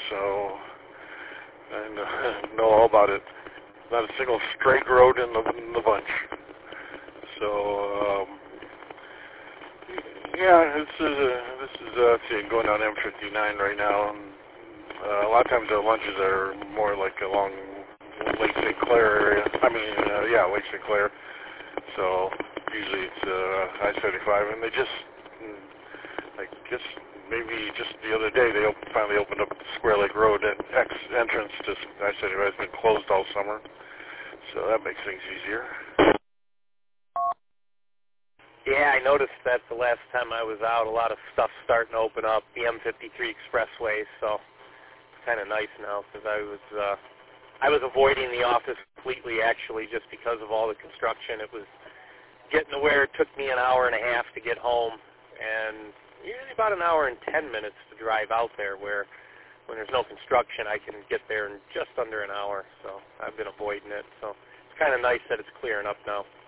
so I know all about it. Not a single straight road in the bunch. So yeah, this is going down M59 right now. And, a lot of times the lunches are more like along Lake St. Clair area. Lake St. Clair. So usually it's I-75, and they just, I guess maybe just the other day they finally opened up Square Lake Road, and entrance to I-75 has been closed all summer. So that makes things easier. Yeah, I noticed that the last time I was out, a lot of stuff starting to open up, the M53 expressway, so it's kind of nice now because I was avoiding the office completely actually just because of all the construction. It was getting to where it took me an hour and a half to get home and usually about an hour and 10 minutes to drive out there, where when there's no construction I can get there in just under an hour, so I've been avoiding it. So it's kind of nice that it's clearing up now.